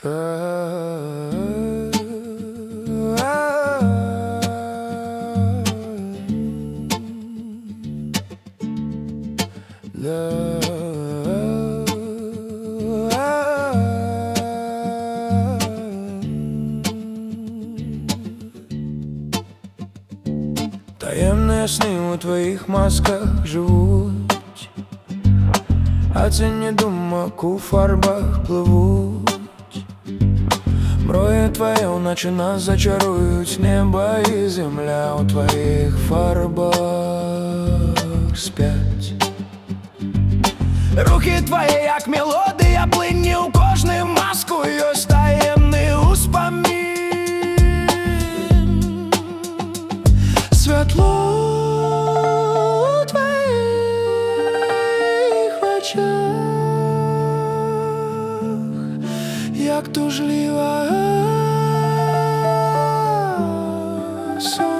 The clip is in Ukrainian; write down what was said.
Таємні сни у твоїх масках живуть, а тіні думок у фарбах пливуть. Мрої твої вночі нас зачарують, небо і земля у твоїх фарбах спять. Рухи твої, як мелодія, плинні у кожну маску, ось таємний успомін. Світло у твоїх очах, як тужлива